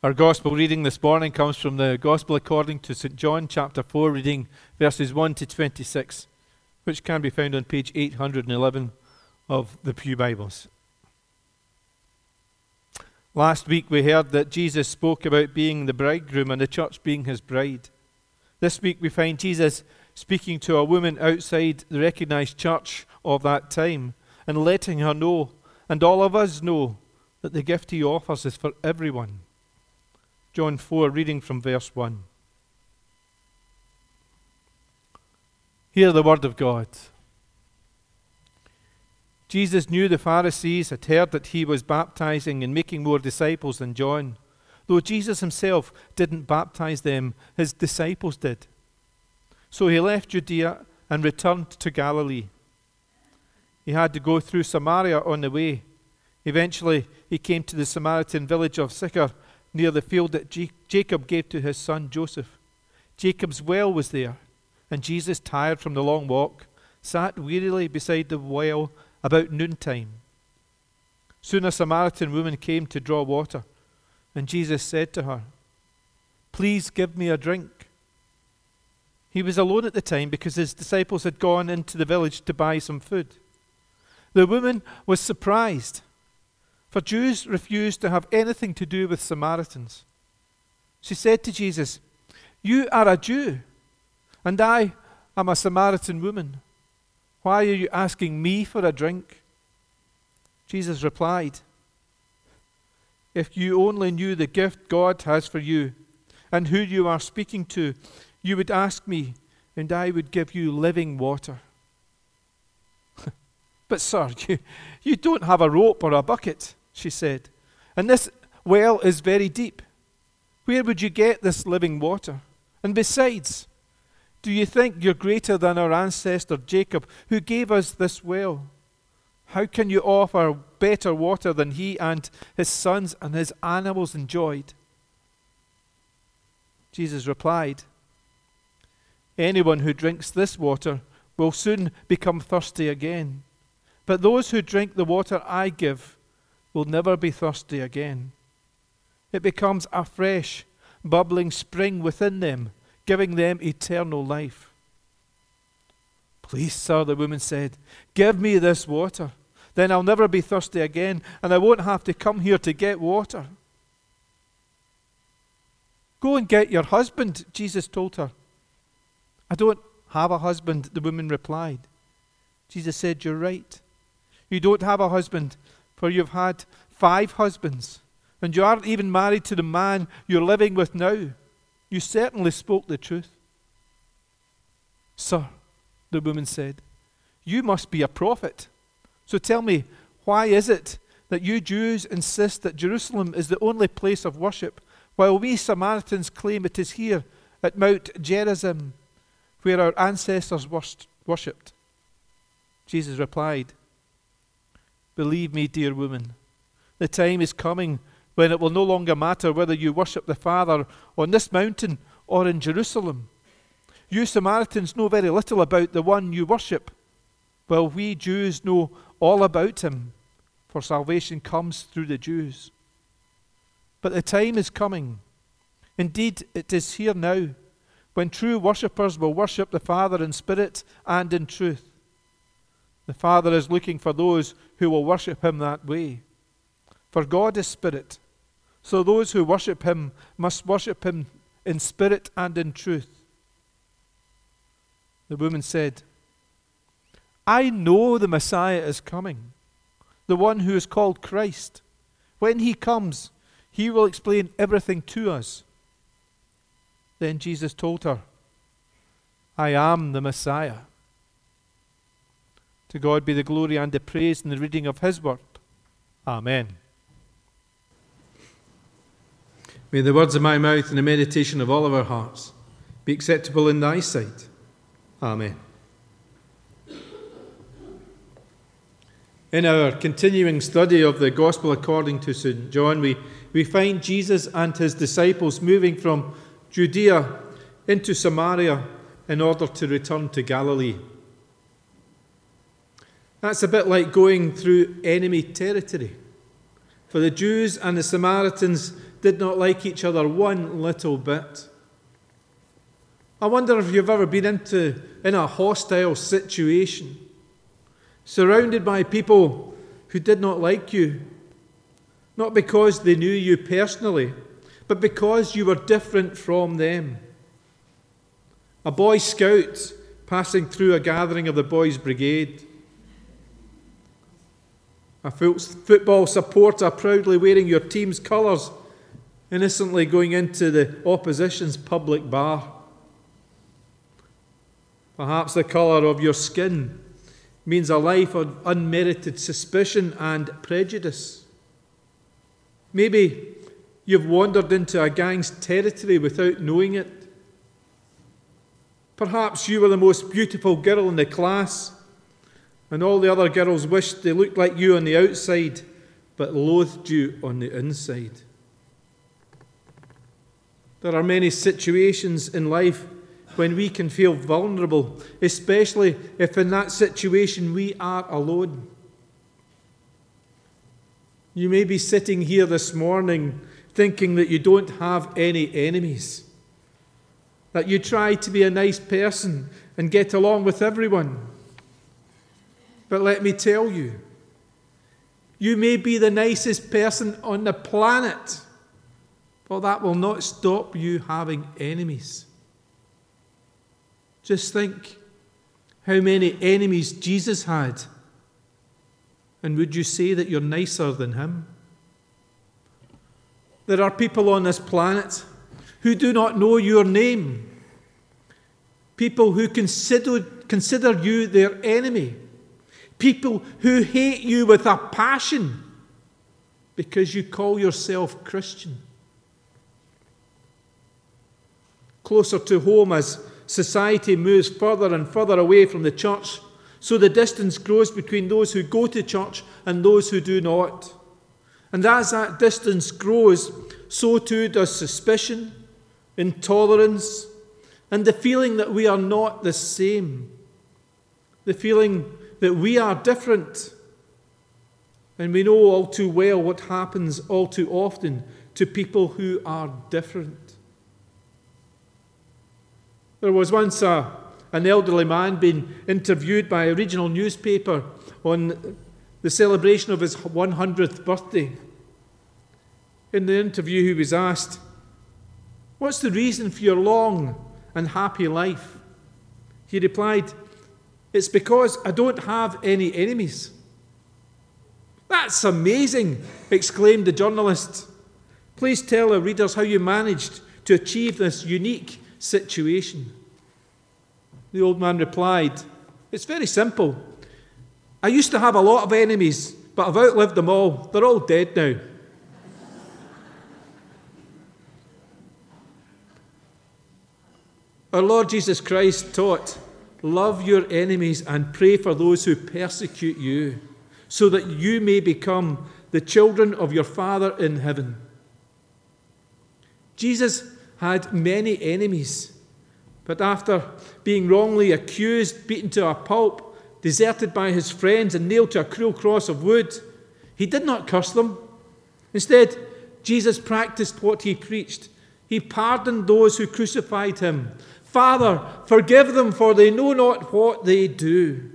Our Gospel reading this morning comes from the Gospel according to St. John chapter 4, reading verses 1 to 26, which can be found on page 811 of the Pew Bibles. Last week we heard that Jesus spoke about being the bridegroom and the church being his bride. This week we find Jesus speaking to a woman outside the recognized church of that time and letting her know, and all of us know, that the gift he offers is for everyone. John 4, reading from verse 1. Hear the word of God. Jesus knew the Pharisees had heard that he was baptizing and making more disciples than John. Though Jesus himself didn't baptize them, his disciples did. So he left Judea and returned to Galilee. He had to go through Samaria on the way. Eventually, he came to the Samaritan village of Sychar, near the field that Jacob gave to his son Joseph. Jacob's well was there, and Jesus, tired from the long walk, sat wearily beside the well about noontime. Soon a Samaritan woman came to draw water, and Jesus said to her, "Please give me a drink." He was alone at the time because his disciples had gone into the village to buy some food. The woman was surprised, for Jews refused to have anything to do with Samaritans. She said to Jesus, "You are a Jew, and I am a Samaritan woman. Why are you asking me for a drink?" Jesus replied, "If you only knew the gift God has for you and who you are speaking to, you would ask me, and I would give you living water." "But sir, you don't have a rope or a bucket," she said, "and this well is very deep. Where would you get this living water? And besides, do you think you're greater than our ancestor Jacob, who gave us this well? How can you offer better water than he and his sons and his animals enjoyed?" Jesus replied, "Anyone who drinks this water will soon become thirsty again. But those who drink the water I give will never be thirsty again. It becomes a fresh, bubbling spring within them, giving them eternal life." "Please, sir," the woman said, "give me this water. Then I'll never be thirsty again, and I won't have to come here to get water." "Go and get your husband," Jesus told her. "I don't have a husband," the woman replied. Jesus said, "You're right. You don't have a husband, for you've had 5 husbands, and you aren't even married to the man you're living with now. You certainly spoke the truth." "Sir," the woman said, "you must be a prophet. So tell me, why is it that you Jews insist that Jerusalem is the only place of worship, while we Samaritans claim it is here at Mount Gerizim, where our ancestors worshipped?" Jesus replied, "Believe me, dear woman, the time is coming when it will no longer matter whether you worship the Father on this mountain or in Jerusalem. You Samaritans know very little about the one you worship, while we Jews know all about him, for salvation comes through the Jews. But the time is coming, indeed it is here now, when true worshippers will worship the Father in spirit and in truth. The Father is looking for those who will worship him that way. For God is spirit, so those who worship him must worship him in spirit and in truth." The woman said, "I know the Messiah is coming, the one who is called Christ. When he comes, he will explain everything to us." Then Jesus told her, "I am the Messiah." To God be the glory and the praise in the reading of his word. Amen. May the words of my mouth and the meditation of all of our hearts be acceptable in thy sight. Amen. In our continuing study of the Gospel according to St. John, we find Jesus and his disciples moving from Judea into Samaria in order to return to Galilee. That's a bit like going through enemy territory. For the Jews and the Samaritans, did not like each other one little bit. I wonder if you've ever been in a hostile situation, surrounded by people who did not like you, not because they knew you personally, but because you were different from them. A Boy Scout passing through a gathering of the Boys' Brigade. A football supporter proudly wearing your team's colours, innocently going into the opposition's public bar. Perhaps the colour of your skin means a life of unmerited suspicion and prejudice. Maybe you've wandered into a gang's territory without knowing it. Perhaps you were the most beautiful girl in the class, and all the other girls wished they looked like you on the outside, but loathed you on the inside. There are many situations in life when we can feel vulnerable, especially if in that situation we are alone. You may be sitting here this morning thinking that you don't have any enemies, that you try to be a nice person and get along with everyone. But let me tell you, you may be the nicest person on the planet, but that will not stop you having enemies. Just think how many enemies Jesus had, and would you say that you're nicer than him? There are people on this planet who do not know your name, people who consider you their enemy, people who hate you with a passion because you call yourself Christian. Closer to home, as society moves further and further away from the church, so the distance grows between those who go to church and those who do not. And as that distance grows, so too does suspicion, intolerance, and the feeling that we are not the same, the feeling that we are different. And we know all too well what happens all too often to people who are different. There was once an elderly man being interviewed by a regional newspaper on the celebration of his 100th birthday. In the interview, he was asked, "What's the reason for your long and happy life?" He replied, "It's because I don't have any enemies." "That's amazing," exclaimed the journalist. "Please tell our readers how you managed to achieve this unique situation." The old man replied, "It's very simple. I used to have a lot of enemies, but I've outlived them all. They're all dead now." Our Lord Jesus Christ taught, "Love your enemies and pray for those who persecute you, so that you may become the children of your Father in heaven." Jesus had many enemies, but after being wrongly accused, beaten to a pulp, deserted by his friends, and nailed to a cruel cross of wood, he did not curse them. Instead, Jesus practiced what he preached. He pardoned those who crucified him. "Father, forgive them, for they know not what they do."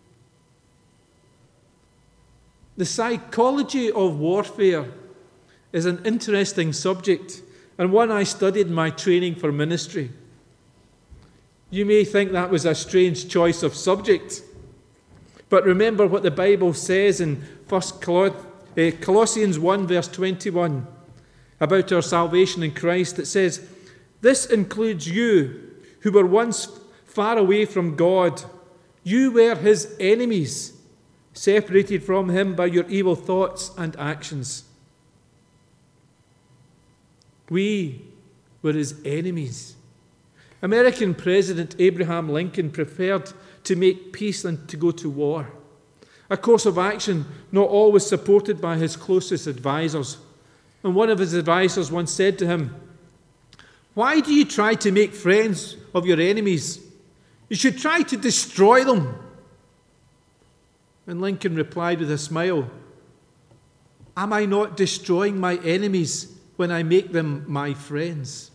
The psychology of warfare is an interesting subject, and one I studied in my training for ministry. You may think that was a strange choice of subject, but remember what the Bible says in Colossians 1 verse 21 about our salvation in Christ. It says, "This includes you who were once far away from God. You were his enemies, separated from him by your evil thoughts and actions." We were his enemies. American President Abraham Lincoln preferred to make peace than to go to war, a course of action not always supported by his closest advisors. And one of his advisors once said to him, "Why do you try to make friends of your enemies? You should try to destroy them." And Lincoln replied with a smile, "Am I not destroying my enemies when I make them my friends.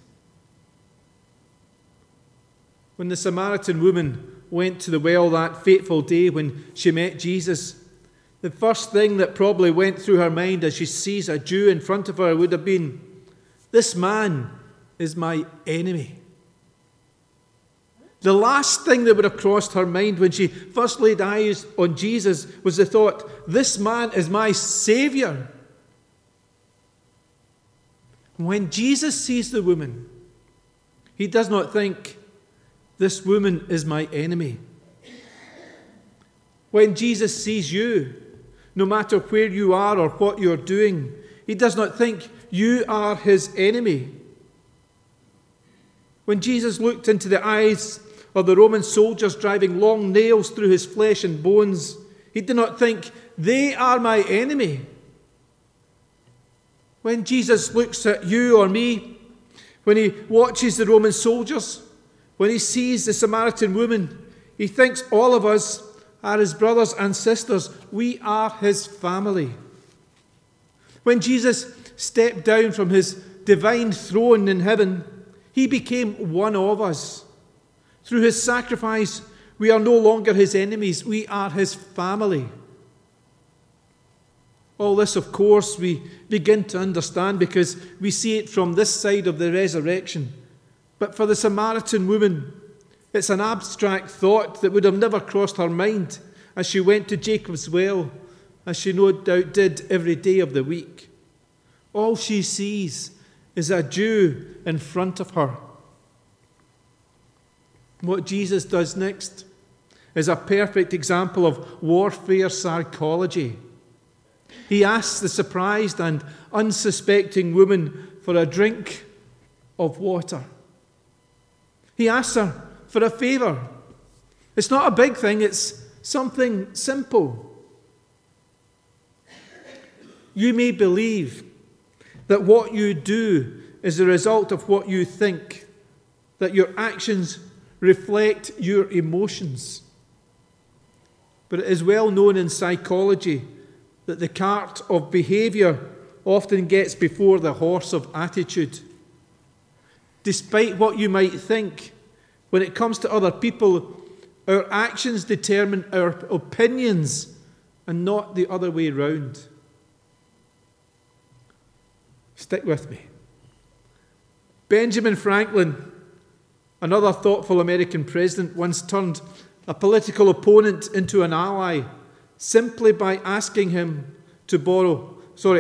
When the Samaritan woman went to the well that fateful day when she met Jesus, the first thing that probably went through her mind as she sees a Jew in front of her would have been, "This man is my enemy." The last thing that would have crossed her mind when she first laid eyes on Jesus was the thought, "This man is my Savior." When Jesus sees the woman, he does not think, "This woman is my enemy." When Jesus sees you, no matter where you are or what you're doing, he does not think you are his enemy. When Jesus looked into the eyes of the Roman soldiers driving long nails through his flesh and bones, he did not think, "They are my enemy." When Jesus looks at you or me, when he watches the Roman soldiers, when he sees the Samaritan woman, he thinks all of us are his brothers and sisters. We are his family. When Jesus stepped down from his divine throne in heaven, he became one of us. Through his sacrifice, we are no longer his enemies. We are his family. All this, of course, we begin to understand because we see it from this side of the resurrection. But for the Samaritan woman, it's an abstract thought that would have never crossed her mind as she went to Jacob's well, as she no doubt did every day of the week. All she sees is a Jew in front of her. What Jesus does next is a perfect example of warfare psychology. He asks the surprised and unsuspecting woman for a drink of water. He asks her for a favor. It's not a big thing, it's something simple. You may believe that what you do is the result of what you think, that your actions reflect your emotions. But it is well known in psychology that the cart of behavior often gets before the horse of attitude. Despite what you might think, when it comes to other people, our actions determine our opinions and not the other way round. Stick with me. Benjamin Franklin, another thoughtful American president, once turned a political opponent into an ally simply by asking to borrow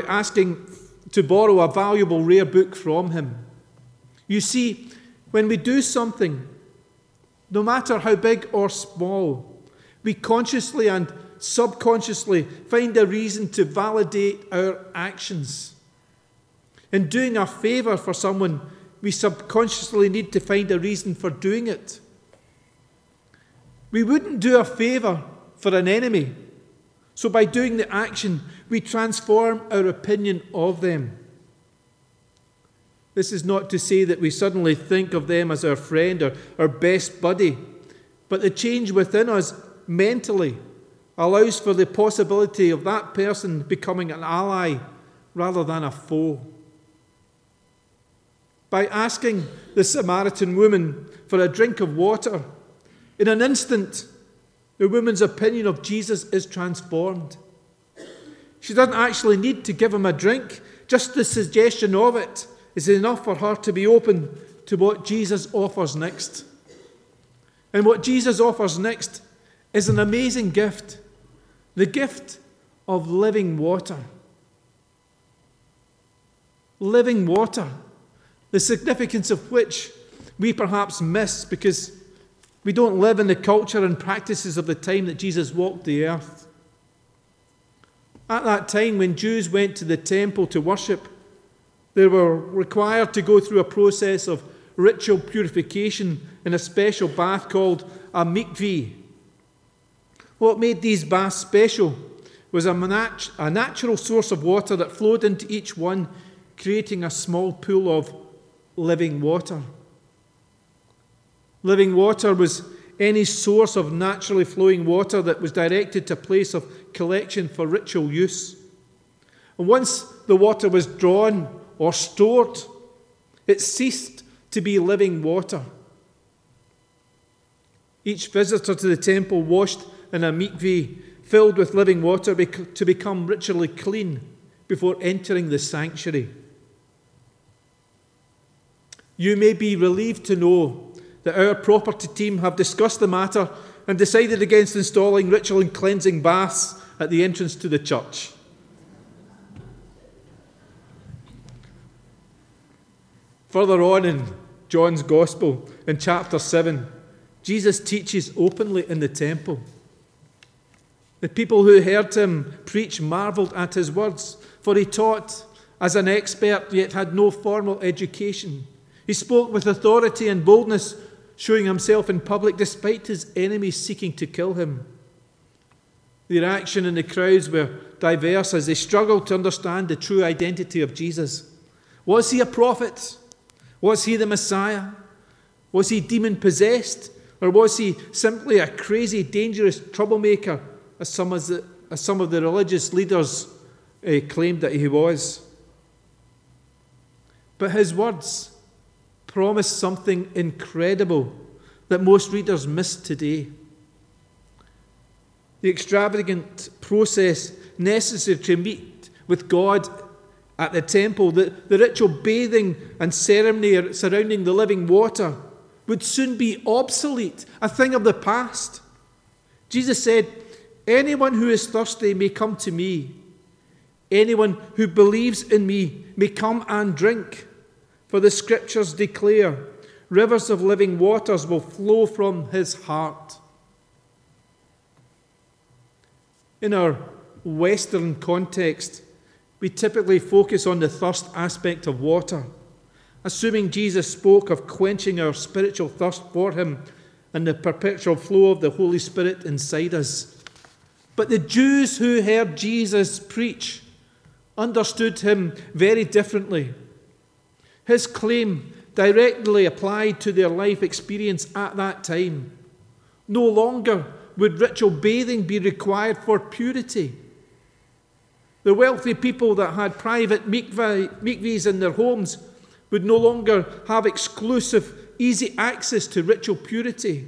a valuable rare book from him. You see, when we do something, no matter how big or small, we consciously and subconsciously find a reason to validate our actions. In doing a favor for someone, we subconsciously need to find a reason for doing it. We wouldn't do a favor for an enemy, so by doing the action, we transform our opinion of them. This is not to say that we suddenly think of them as our friend or our best buddy, but the change within us mentally allows for the possibility of that person becoming an ally rather than a foe. By asking the Samaritan woman for a drink of water, in an instant, the woman's opinion of Jesus is transformed. She doesn't actually need to give him a drink. Just the suggestion of it is enough for her to be open to what Jesus offers next. And what Jesus offers next is an amazing gift, the gift of living water. Living water, the significance of which we perhaps miss because we don't live in the culture and practices of the time that Jesus walked the earth. At that time, when Jews went to the temple to worship, they were required to go through a process of ritual purification in a special bath called a mikveh. What made these baths special was a natural source of water that flowed into each one, creating a small pool of living water. Living water was any source of naturally flowing water that was directed to a place of collection for ritual use. And once the water was drawn, or stored. It ceased to be living water. Each visitor to the temple washed in a mikveh filled with living water to become ritually clean before entering the sanctuary. You may be relieved to know that our property team have discussed the matter and decided against installing ritual and cleansing baths at the entrance to the church. Further on in John's Gospel, in chapter 7, Jesus teaches openly in the temple. The people who heard him preach marveled at his words, for he taught as an expert yet had no formal education. He spoke with authority and boldness, showing himself in public despite his enemies seeking to kill him. The reaction in the crowds were diverse as they struggled to understand the true identity of Jesus. Was he a prophet? Was he the Messiah? Was he demon-possessed? Or was he simply a crazy, dangerous troublemaker, as some of the religious leaders claimed that he was? But his words promised something incredible that most readers miss today. The extravagant process necessary to meet with God at the temple, the ritual bathing and ceremony surrounding the living water, would soon be obsolete, a thing of the past. Jesus said, "Anyone who is thirsty may come to me. Anyone who believes in me may come and drink. For the scriptures declare, rivers of living waters will flow from his heart." In our Western context, we typically focus on the thirst aspect of water, assuming Jesus spoke of quenching our spiritual thirst for him and the perpetual flow of the Holy Spirit inside us. But the Jews who heard Jesus preach understood him very differently. His claim directly applied to their life experience at that time. No longer would ritual bathing be required for purity. The wealthy people that had private mikvahs in their homes would no longer have exclusive, easy access to ritual purity.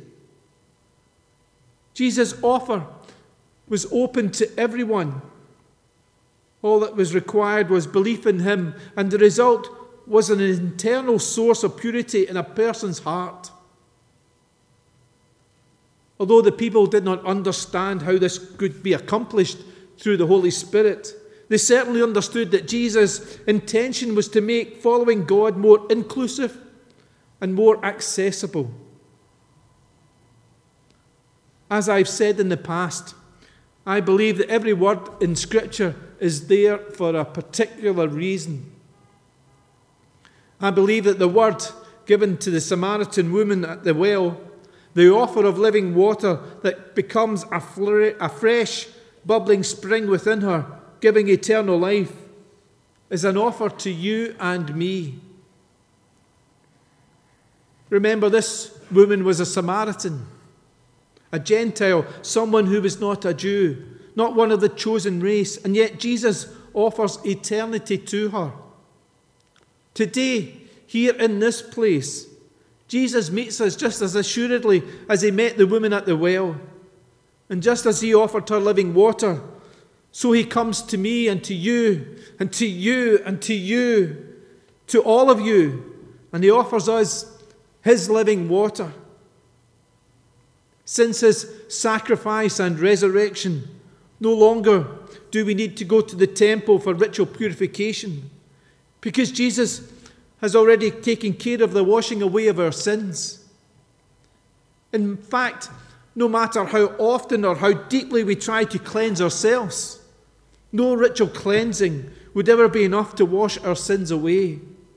Jesus' offer was open to everyone. All that was required was belief in him, and the result was an internal source of purity in a person's heart. Although the people did not understand how this could be accomplished through the Holy Spirit, they certainly understood that Jesus' intention was to make following God more inclusive and more accessible. As I've said in the past, I believe that every word in Scripture is there for a particular reason. I believe that the word given to the Samaritan woman at the well, the offer of living water that becomes a fresh, bubbling spring within her, giving eternal life, is an offer to you and me. Remember, this woman was a Samaritan, a Gentile, someone who was not a Jew, not one of the chosen race, and yet Jesus offers eternity to her. Today, here in this place, Jesus meets us just as assuredly as he met the woman at the well. And just as he offered her living water, so he comes to me and to you, and to you, and to you, to all of you, and he offers us his living water. Since his sacrifice and resurrection, no longer do we need to go to the temple for ritual purification, because Jesus has already taken care of the washing away of our sins. In fact, no matter how often or how deeply we try to cleanse ourselves, no ritual cleansing would ever be enough to wash our sins away.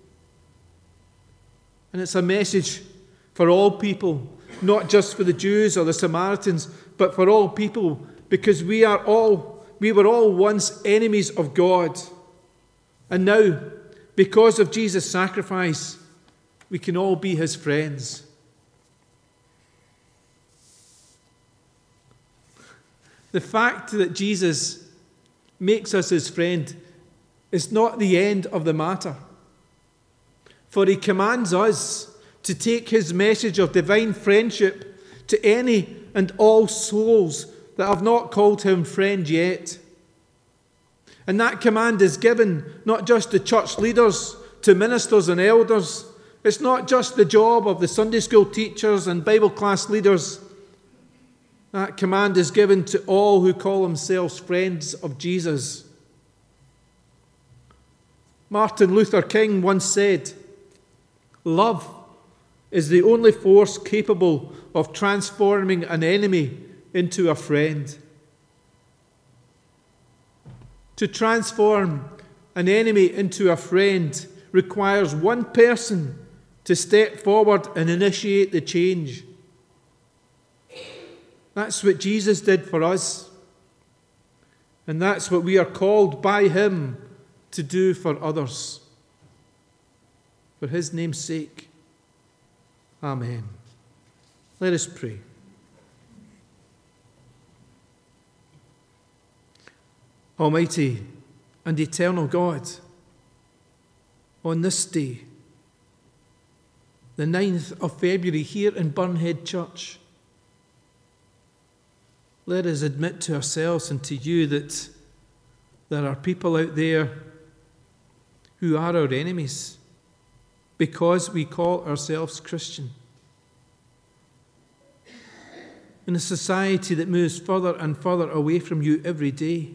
And it's a message for all people, not just for the Jews or the Samaritans, but for all people, because we were all once enemies of God. And now, because of Jesus' sacrifice, we can all be his friends. The fact that Jesus makes us his friend is not the end of the matter. For he commands us to take his message of divine friendship to any and all souls that have not called him friend yet. And that command is given not just to church leaders, to ministers and elders. It's not just the job of the Sunday school teachers and Bible class leaders. That command is given to all who call themselves friends of Jesus. Martin Luther King once said, "Love is the only force capable of transforming an enemy into a friend." To transform an enemy into a friend requires one person to step forward and initiate the change. That's what Jesus did for us. And that's what we are called by him to do for others. For his name's sake. Amen. Let us pray. Almighty and eternal God, on this day, the 9th of February here in Burnhead Church, let us admit to ourselves and to you that there are people out there who are our enemies because we call ourselves Christian. In a society that moves further and further away from you every day,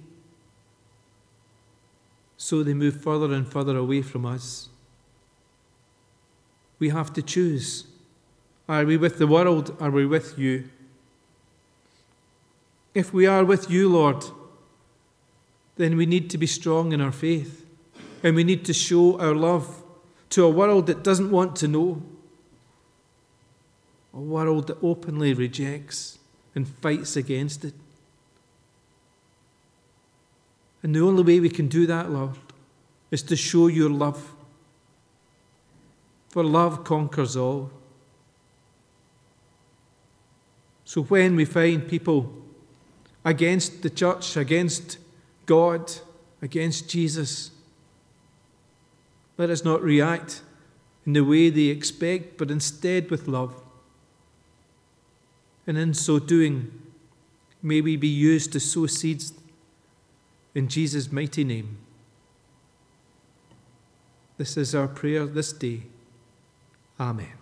so they move further and further away from us. We have to choose. Are we with the world? Are we with you? If we are with you, Lord, then we need to be strong in our faith. And we need to show our love to a world that doesn't want to know. A world that openly rejects and fights against it. And the only way we can do that, Lord, is to show your love. For love conquers all. So when we find people against the church, against God, against Jesus, let us not react in the way they expect, but instead with love. And in so doing, may we be used to sow seeds in Jesus' mighty name. This is our prayer this day. Amen.